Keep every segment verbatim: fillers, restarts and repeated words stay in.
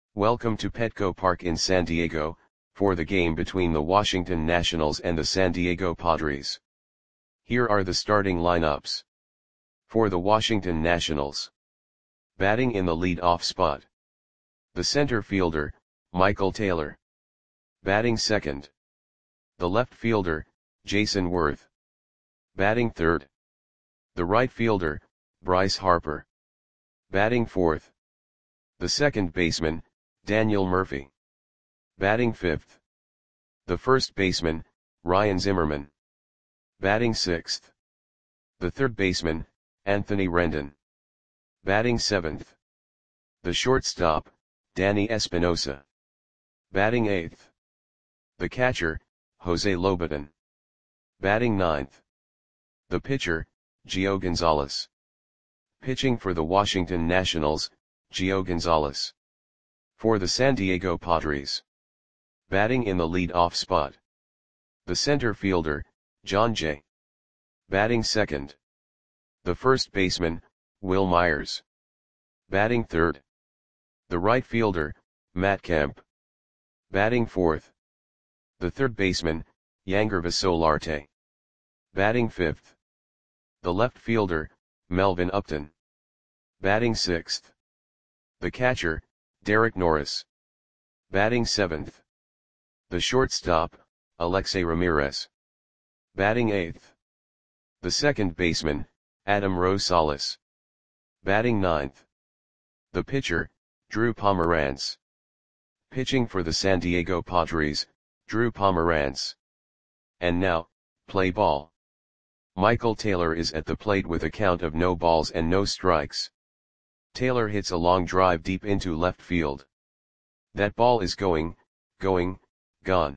Welcome to Petco Park in San Diego, for the game between the Washington Nationals and the San Diego Padres. Here are the starting lineups. For the Washington Nationals. Batting in the lead-off spot. The center fielder, Michael Taylor. Batting second. The left fielder, Jayson Werth. Batting third. The right fielder, Bryce Harper. Batting fourth. The second baseman, Daniel Murphy. Batting fifth. The first baseman, Ryan Zimmerman. Batting sixth. The third baseman, Anthony Rendon. Batting seventh. The shortstop, Danny Espinosa. Batting eighth. The catcher, Jose Lobaton. Batting ninth. The pitcher, Gio Gonzalez. Pitching for the Washington Nationals, Gio Gonzalez. For the San Diego Padres. Batting in the lead-off spot. The center fielder, Jon Jay. Batting second. The first baseman, Wil Myers. Batting third. The right fielder, Matt Kemp. Batting fourth. The third baseman, Yangervis Solarte. Batting fifth. The left fielder, Melvin Upton. Batting sixth. The catcher, Derek Norris. Batting seventh. The shortstop, Alexei Ramirez. Batting eighth. The second baseman, Adam Rosales. Batting ninth. The pitcher, Drew Pomeranz. Pitching for the San Diego Padres, Drew Pomeranz. And now, play ball. Michael Taylor is at the plate with a count of no balls and no strikes. Taylor hits a long drive deep into left field. That ball is going, going, gone.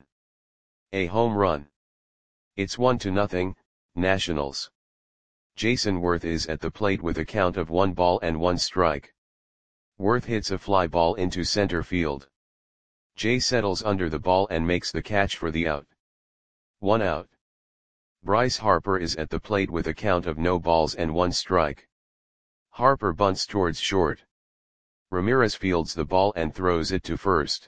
A home run. It's one to nothing, Nationals. Jayson Werth is at the plate with a count of one ball and one strike. Werth hits a fly ball into center field. Jay settles under the ball and makes the catch for the out. One out. Bryce Harper is at the plate with a count of no balls and one strike. Harper bunts towards short. Ramirez fields the ball and throws it to first.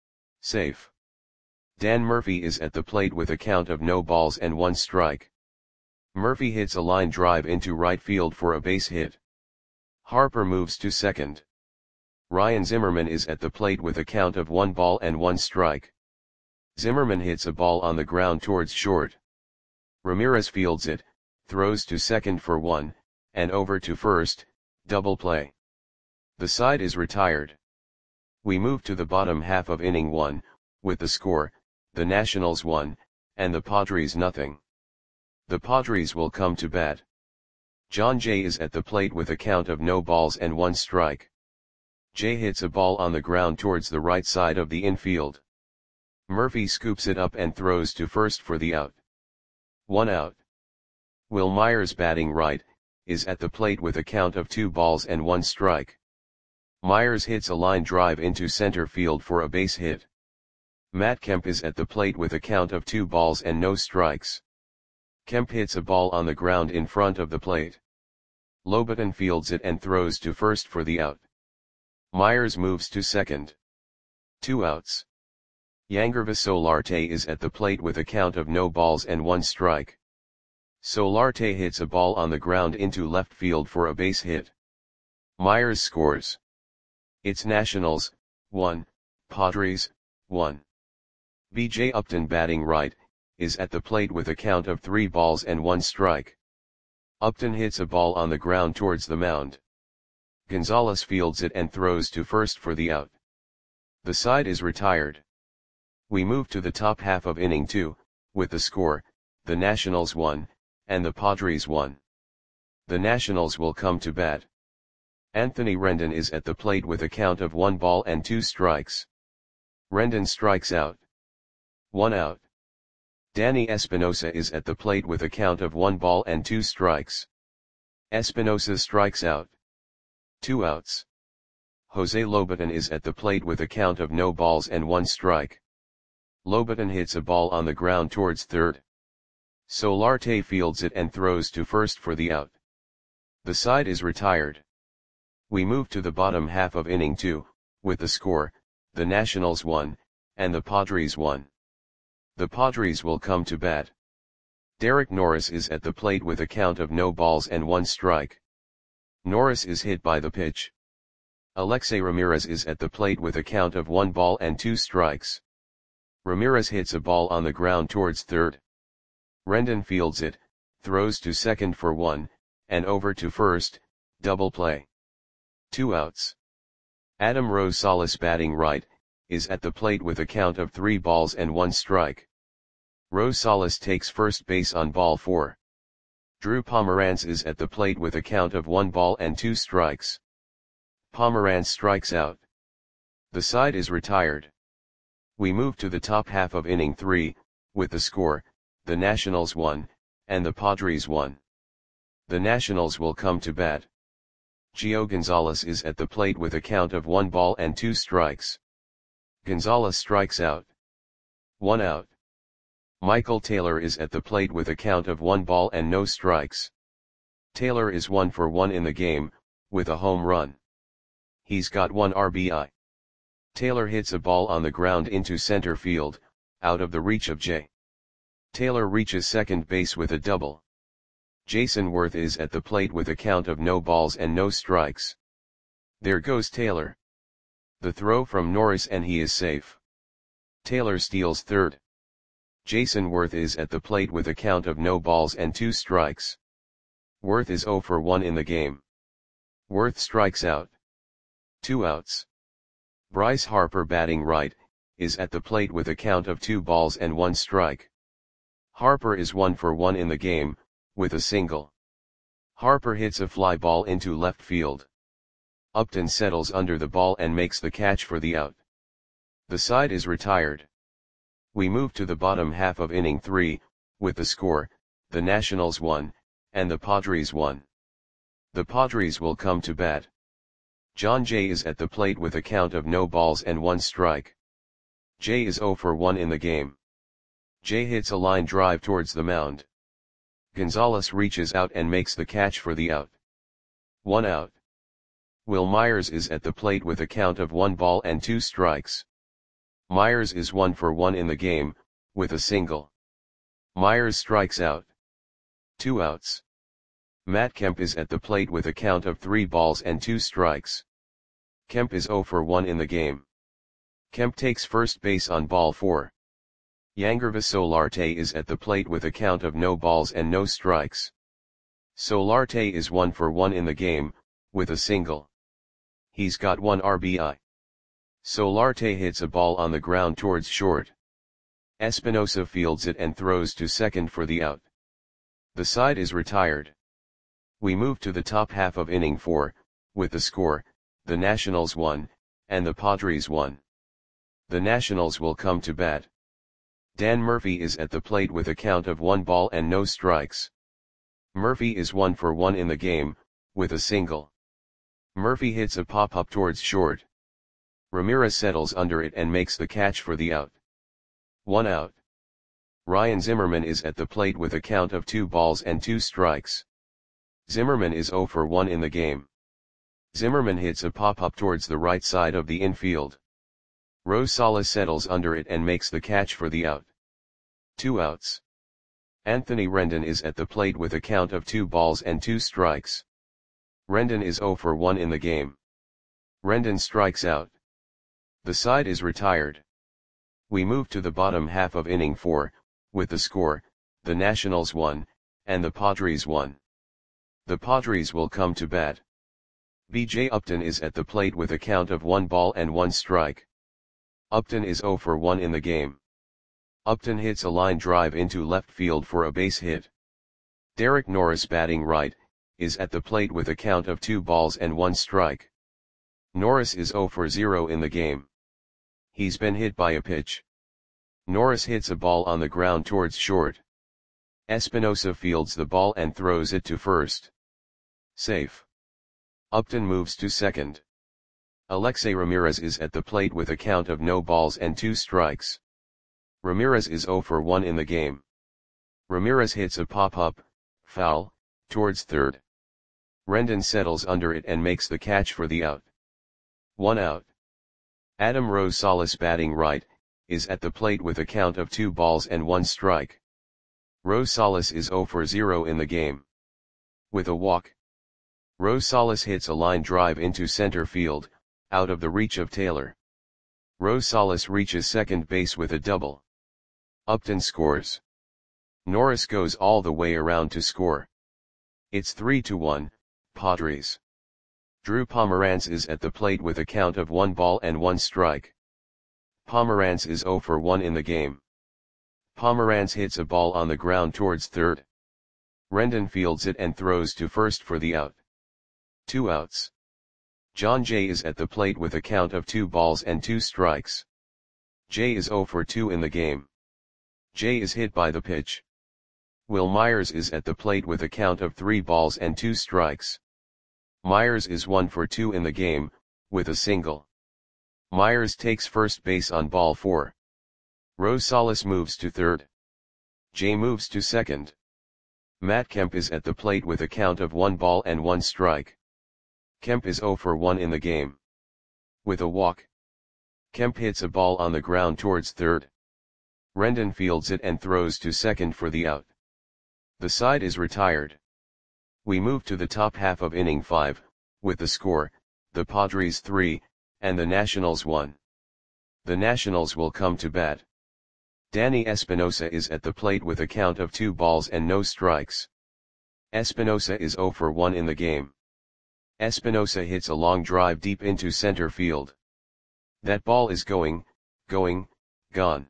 Safe. Dan Murphy is at the plate with a count of no balls and one strike. Murphy hits a line drive into right field for a base hit. Harper moves to second. Ryan Zimmerman is at the plate with a count of one ball and one strike. Zimmerman hits a ball on the ground towards short. Ramirez fields it, throws to second for one, and over to first, double play. The side is retired. We move to the bottom half of inning one, with the score, the Nationals one, and the Padres nothing. The Padres will come to bat. Jon Jay is at the plate with a count of no balls and one strike. Jay hits a ball on the ground towards the right side of the infield. Murphy scoops it up and throws to first for the out. One out. Wil Myers, batting right, is at the plate with a count of two balls and one strike. Myers hits a line drive into center field for a base hit. Matt Kemp is at the plate with a count of two balls and no strikes. Kemp hits a ball on the ground in front of the plate. Lobaton fields it and throws to first for the out. Myers moves to second. Two outs. Yangervis Solarte is at the plate with a count of no balls and one strike. Solarte hits a ball on the ground into left field for a base hit. Myers scores. It's Nationals, one, Padres, one. B J Upton, batting right, is at the plate with a count of three balls and one strike. Upton hits a ball on the ground towards the mound. Gonzalez fields it and throws to first for the out. The side is retired. We move to the top half of inning two, with the score, the Nationals one, and the Padres one. The Nationals will come to bat. Anthony Rendon is at the plate with a count of one ball and two strikes. Rendon strikes out. One out. Danny Espinosa is at the plate with a count of one ball and two strikes. Espinosa strikes out. Two outs. Jose Lobaton is at the plate with a count of no balls and one strike. Lobaton hits a ball on the ground towards third. Solarte fields it and throws to first for the out. The side is retired. We move to the bottom half of inning two, with the score, the Nationals won, and the Padres won. The Padres will come to bat. Derek Norris is at the plate with a count of no balls and one strike. Norris is hit by the pitch. Alexei Ramirez is at the plate with a count of one ball and two strikes. Ramirez hits a ball on the ground towards third. Rendon fields it, throws to second for one, and over to first, double play. Two outs. Adam Rosales, batting right, is at the plate with a count of three balls and one strike. Rosales takes first base on ball four. Drew Pomeranz is at the plate with a count of one ball and two strikes. Pomeranz strikes out. The side is retired. We move to the top half of inning three, with the score, the Nationals won, and the Padres won. The Nationals will come to bat. Gio Gonzalez is at the plate with a count of one ball and two strikes. Gonzalez strikes out. One out. Michael Taylor is at the plate with a count of one ball and no strikes. Taylor is one for one in the game, with a home run. He's got one R B I. Taylor hits a ball on the ground into center field, out of the reach of Jay. Taylor reaches second base with a double. Jason Worth is at the plate with a count of no balls and no strikes. There goes Taylor. The throw from Norris and he is safe. Taylor steals third. Jason Worth is at the plate with a count of no balls and two strikes. Worth is zero for one in the game. Worth strikes out. Two outs. Bryce Harper, batting right, is at the plate with a count of two balls and one strike. Harper is one for one in the game, with a single. Harper hits a fly ball into left field. Upton settles under the ball and makes the catch for the out. The side is retired. We move to the bottom half of inning three, with the score, the Nationals won, and the Padres won. The Padres will come to bat. John Jay is at the plate with a count of no balls and one strike. Jay is zero for one in the game. Jay hits a line drive towards the mound. Gonzalez reaches out and makes the catch for the out. One out. Will Myers is at the plate with a count of one ball and two strikes. Myers is one for one in the game, with a single. Myers strikes out. Two outs. Matt Kemp is at the plate with a count of three balls and two strikes. Kemp is zero for one in the game. Kemp takes first base on ball four. Yangervis Solarte is at the plate with a count of no balls and no strikes. Solarte is one for one in the game, with a single. He's got one R B I. Solarte hits a ball on the ground towards short. Espinosa fields it and throws to second for the out. The side is retired. We move to the top half of inning four, with the score, the Nationals won, and the Padres won. The Nationals will come to bat. Dan Murphy is at the plate with a count of one ball and no strikes. Murphy is one for one in the game, with a single. Murphy hits a pop-up towards short. Ramirez settles under it and makes the catch for the out. One out. Ryan Zimmerman is at the plate with a count of two balls and two strikes. Zimmerman is zero for one in the game. Zimmerman hits a pop-up towards the right side of the infield. Rosales settles under it and makes the catch for the out. Two outs. Anthony Rendon is at the plate with a count of two balls and two strikes. Rendon is zero for one in the game. Rendon strikes out. The side is retired. We move to the bottom half of inning four, with the score, the Nationals won, and the Padres won. The Padres will come to bat. B J Upton is at the plate with a count of one ball and one strike. Upton is zero for one in the game. Upton hits a line drive into left field for a base hit. Derek Norris, batting right, is at the plate with a count of two balls and one strike. Norris is zero for zero in the game. He's been hit by a pitch. Norris hits a ball on the ground towards short. Espinosa fields the ball and throws it to first. Safe. Upton moves to second. Alexei Ramirez is at the plate with a count of no balls and two strikes. Ramirez is zero for one in the game. Ramirez hits a pop-up, foul, towards third. Rendon settles under it and makes the catch for the out. One out. Adam Rosales batting right, is at the plate with a count of two balls and one strike. Rosales is zero for zero in the game. With a walk, Rosales hits a line drive into center field, out of the reach of Taylor. Rosales reaches second base with a double. Upton scores. Norris goes all the way around to score. It's three to one, Padres. Drew Pomeranz is at the plate with a count of one ball and one strike. Pomeranz is zero for one in the game. Pomeranz hits a ball on the ground towards third. Rendon fields it and throws to first for the out. Two outs. John Jay is at the plate with a count of two balls and two strikes. Jay is zero for two in the game. Jay is hit by the pitch. Will Myers is at the plate with a count of three balls and two strikes. Myers is one for two in the game, with a single. Myers takes first base on ball four. Rosales moves to third. Jay moves to second. Matt Kemp is at the plate with a count of one ball and one strike. Kemp is zero for one in the game. With a walk, Kemp hits a ball on the ground towards third. Rendon fields it and throws to second for the out. The side is retired. We move to the top half of inning five, with the score, the Padres three, and the Nationals one. The Nationals will come to bat. Danny Espinosa is at the plate with a count of two balls and no strikes. Espinosa is zero for one in the game. Espinosa hits a long drive deep into center field. That ball is going, going, gone.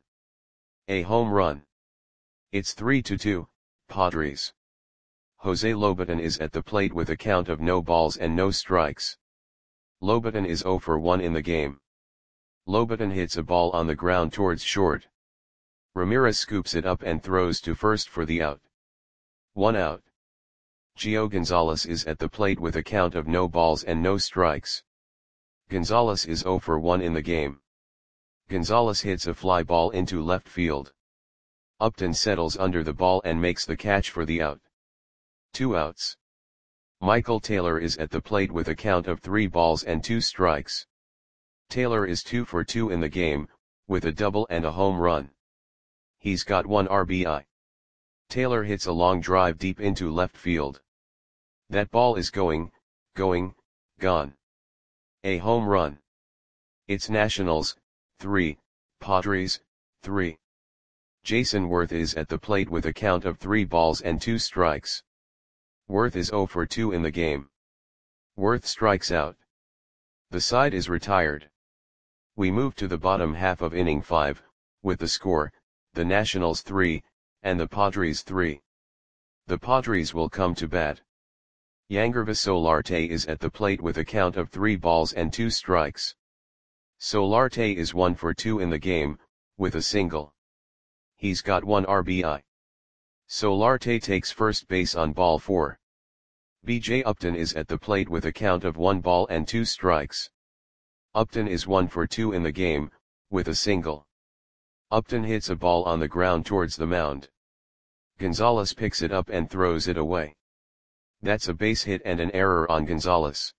A home run. It's three to two, Padres. Jose Lobaton is at the plate with a count of no balls and no strikes. Lobaton is zero for one in the game. Lobaton hits a ball on the ground towards short. Ramirez scoops it up and throws to first for the out. One out. Gio Gonzalez is at the plate with a count of no balls and no strikes. Gonzalez is zero for one in the game. Gonzalez hits a fly ball into left field. Upton settles under the ball and makes the catch for the out. Two outs. Michael Taylor is at the plate with a count of three balls and two strikes. Taylor is two for two in the game, with a double and a home run. He's got one R B I. Taylor hits a long drive deep into left field. That ball is going, going, gone. A home run. It's Nationals, three, Padres, three. Jason Worth is at the plate with a count of three balls and two strikes. Worth is zero for two in the game. Worth strikes out. The side is retired. We move to the bottom half of inning five, with the score, the Nationals three, and the Padres three. The Padres will come to bat. Yangervis Solarte is at the plate with a count of three balls and two strikes. Solarte is one for two in the game, with a single. He's got one R B I. Solarte takes first base on ball four. B J Upton is at the plate with a count of one ball and two strikes. Upton is one for two in the game, with a single. Upton hits a ball on the ground towards the mound. Gonzalez picks it up and throws it away. That's a base hit and an error on Gonzalez.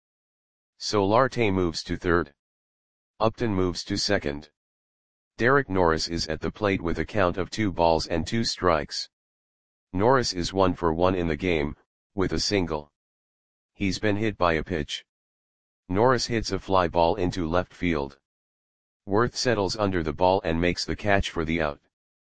Solarte moves to third. Upton moves to second. Derek Norris is at the plate with a count of two balls and two strikes. Norris is one for one in the game, with a single. He's been hit by a pitch. Norris hits a fly ball into left field. Worth settles under the ball and makes the catch for the out.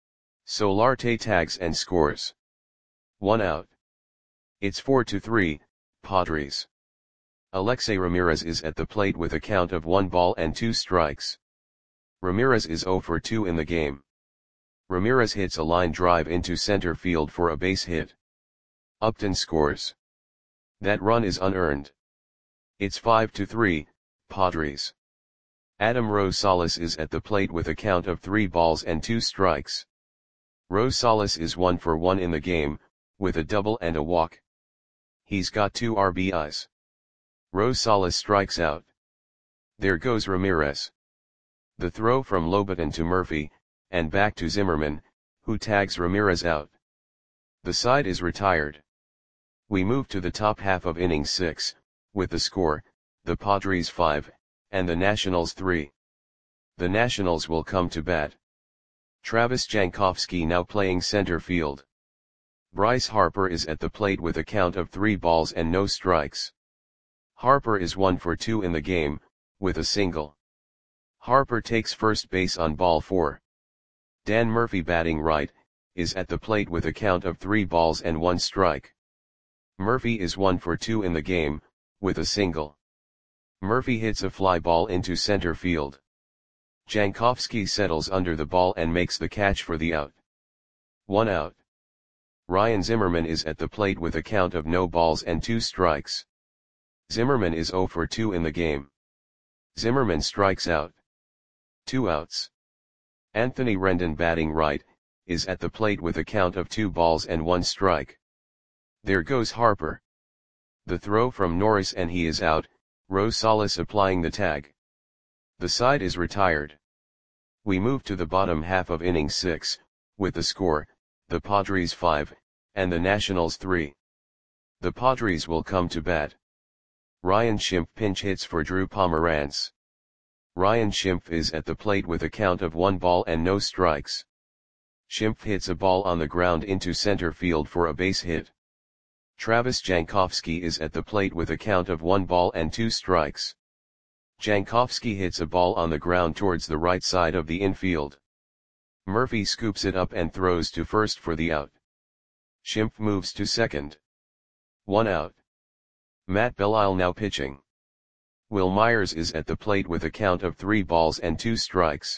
Solarte tags and scores. One out. It's four to three, Padres. Alexei Ramirez is at the plate with a count of one ball and two strikes. Ramirez is zero for two in the game. Ramirez hits a line drive into center field for a base hit. Upton scores. That run is unearned. It's five to three, Padres. Adam Rosales is at the plate with a count of three balls and two strikes. Rosales is one for one in the game, with a double and a walk. He's got two R B Is. Rosales strikes out. There goes Ramirez. The throw from Lobaton to Murphy, and back to Zimmerman, who tags Ramirez out. The side is retired. We move to the top half of inning six, with the score, the Padres five, and the Nationals three. The Nationals will come to bat. Travis Jankowski now playing center field. Bryce Harper is at the plate with a count of three balls and no strikes. Harper is one for two in the game, with a single. Harper takes first base on ball four. Dan Murphy batting right, is at the plate with a count of three balls and one strike. Murphy is one for two in the game, with a single. Murphy hits a fly ball into center field. Jankowski settles under the ball and makes the catch for the out. One out. Ryan Zimmerman is at the plate with a count of no balls and two strikes. Zimmerman is zero for two in the game. Zimmerman strikes out. Two outs. Anthony Rendon batting right, is at the plate with a count of two balls and one strike. There goes Harper. The throw from Norris and he is out, Rosales applying the tag. The side is retired. We move to the bottom half of inning six, with the score, the Padres five, and the Nationals three. The Padres will come to bat. Ryan Schimpf pinch hits for Drew Pomeranz. Ryan Schimpf is at the plate with a count of one ball and no strikes. Schimpf hits a ball on the ground into center field for a base hit. Travis Jankowski is at the plate with a count of one ball and two strikes. Jankowski hits a ball on the ground towards the right side of the infield. Murphy scoops it up and throws to first for the out. Schimpf moves to second. One out. Matt Belisle now pitching. Will Myers is at the plate with a count of three balls and two strikes.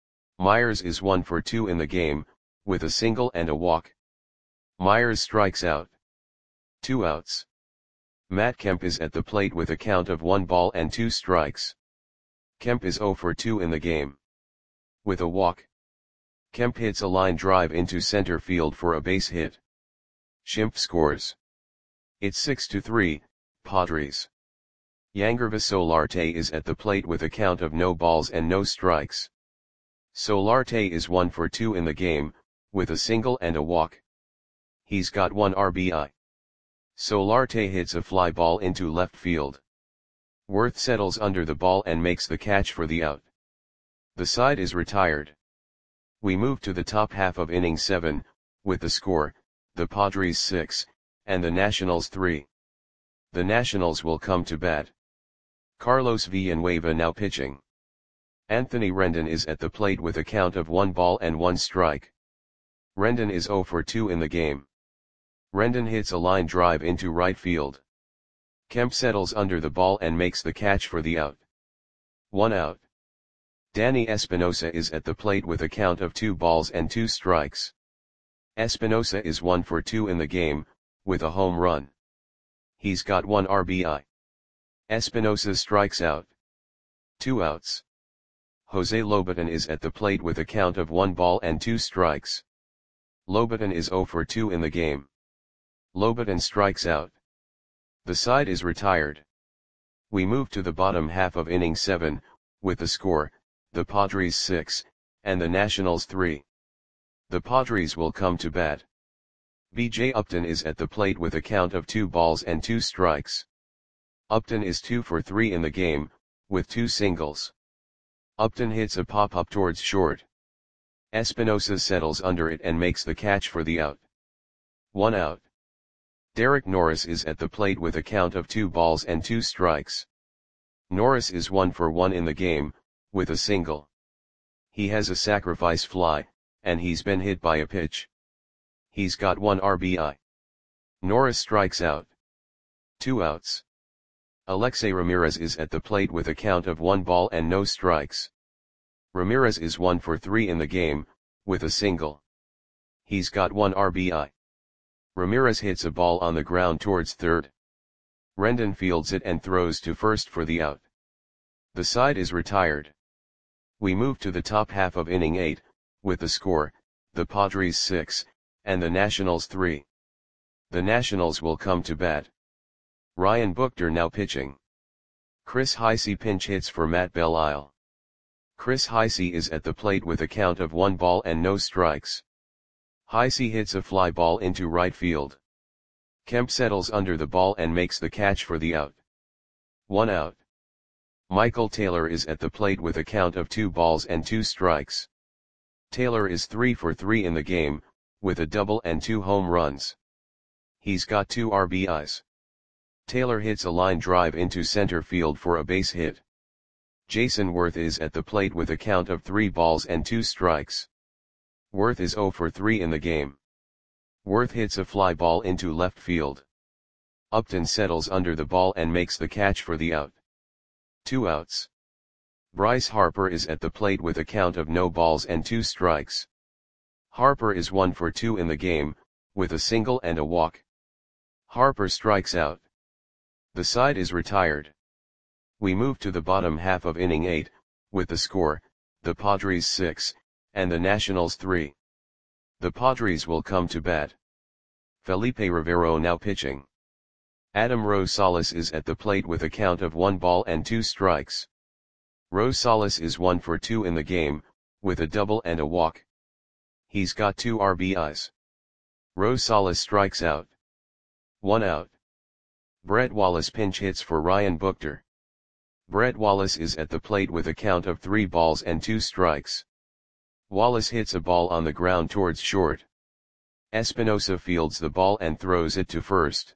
Myers is one for two in the game, with a single and a walk. Myers strikes out. Two outs. Matt Kemp is at the plate with a count of one ball and two strikes. Kemp is zero for two in the game. With a walk. Kemp hits a line drive into center field for a base hit. Schimpf scores. It's six to three, Padres. Yangervis Solarte is at the plate with a count of no balls and no strikes. Solarte is one for two in the game, with a single and a walk. He's got one R B I. Solarte hits a fly ball into left field. Worth settles under the ball and makes the catch for the out. The side is retired. We move to the top half of inning seven, with the score, the Padres six, and the Nationals three. The Nationals will come to bat. Carlos Villanueva now pitching. Anthony Rendon is at the plate with a count of one ball and one strike. Rendon is zero for two in the game. Rendon hits a line drive into right field. Kemp settles under the ball and makes the catch for the out. One out. Danny Espinosa is at the plate with a count of two balls and two strikes. Espinosa is one for two in the game, with a home run. He's got one R B I. Espinosa strikes out. Two outs. Jose Lobaton is at the plate with a count of one ball and two strikes. Lobaton is zero for two in the game. Lobaton strikes out. The side is retired. We move to the bottom half of inning seven, with the score, the Padres six, and the Nationals three. The Padres will come to bat. B J Upton is at the plate with a count of two balls and two strikes. Upton is two for three in the game, with two singles. Upton hits a pop-up towards short. Espinosa settles under it and makes the catch for the out. One out. Derek Norris is at the plate with a count of two balls and two strikes. Norris is one for one in the game, with a single. He has a sacrifice fly, and he's been hit by a pitch. He's got one R B I. Norris strikes out. Two outs. Alexei Ramirez is at the plate with a count of one ball and no strikes. Ramirez is one for three in the game, with a single. He's got one R B I. Ramirez hits a ball on the ground towards third. Rendon fields it and throws to first for the out. The side is retired. We move to the top half of inning eight, with the score, the Padres six, and the Nationals three. The Nationals will come to bat. Ryan Buchter now pitching. Chris Heisey pinch hits for Matt Belisle. Chris Heisey is at the plate with a count of one ball and no strikes. Heisey hits a fly ball into right field. Kemp settles under the ball and makes the catch for the out. One out. Michael Taylor is at the plate with a count of two balls and two strikes. Taylor is three for three in the game, with a double and two home runs. He's got two R B Is. Taylor hits a line drive into center field for a base hit. Jason Worth is at the plate with a count of three balls and two strikes. Worth is zero for three in the game. Worth hits a fly ball into left field. Upton settles under the ball and makes the catch for the out. Two outs. Bryce Harper is at the plate with a count of no balls and two strikes. Harper is one for two in the game, with a single and a walk. Harper strikes out. The side is retired. We move to the bottom half of inning eight, with the score, the Padres six, and the Nationals three. The Padres will come to bat. Felipe Rivero now pitching. Adam Rosales is at the plate with a count of one ball and two strikes. Rosales is one for two in the game, with a double and a walk. He's got two R B Is. Rosales strikes out. One out. Brett Wallace pinch hits for Ryan Buchter. Brett Wallace is at the plate with a count of three balls and two strikes. Wallace hits a ball on the ground towards short. Espinosa fields the ball and throws it to first.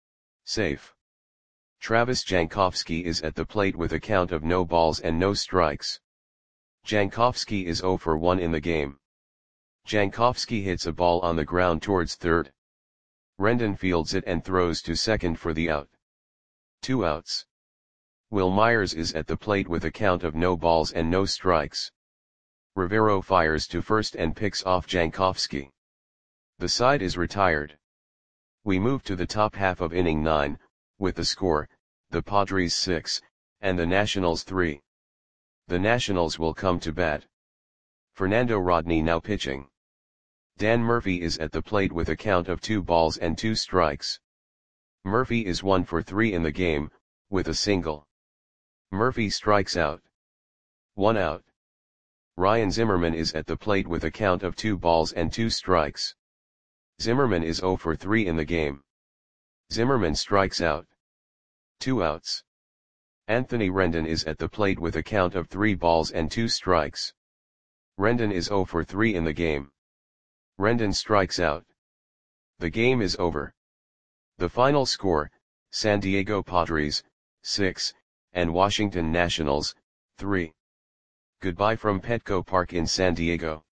Safe. Travis Jankowski is at the plate with a count of no balls and no strikes. Jankowski is zero for one in the game. Jankowski hits a ball on the ground towards third. Rendon fields it and throws to second for the out. Two outs. Will Myers is at the plate with a count of no balls and no strikes. Rivero fires to first and picks off Jankowski. The side is retired. We move to the top half of inning nine, with the score, the Padres six, and the Nationals three. The Nationals will come to bat. Fernando Rodney now pitching. Dan Murphy is at the plate with a count of two balls and two strikes. Murphy is one for three in the game, with a single. Murphy strikes out. One out. Ryan Zimmerman is at the plate with a count of two balls and two strikes. Zimmerman is zero for three in the game. Zimmerman strikes out. Two outs. Anthony Rendon is at the plate with a count of three balls and two strikes. Rendon is zero for three in the game. Rendon strikes out. The game is over. The final score, San Diego Padres, six, and Washington Nationals, three. Goodbye from Petco Park in San Diego.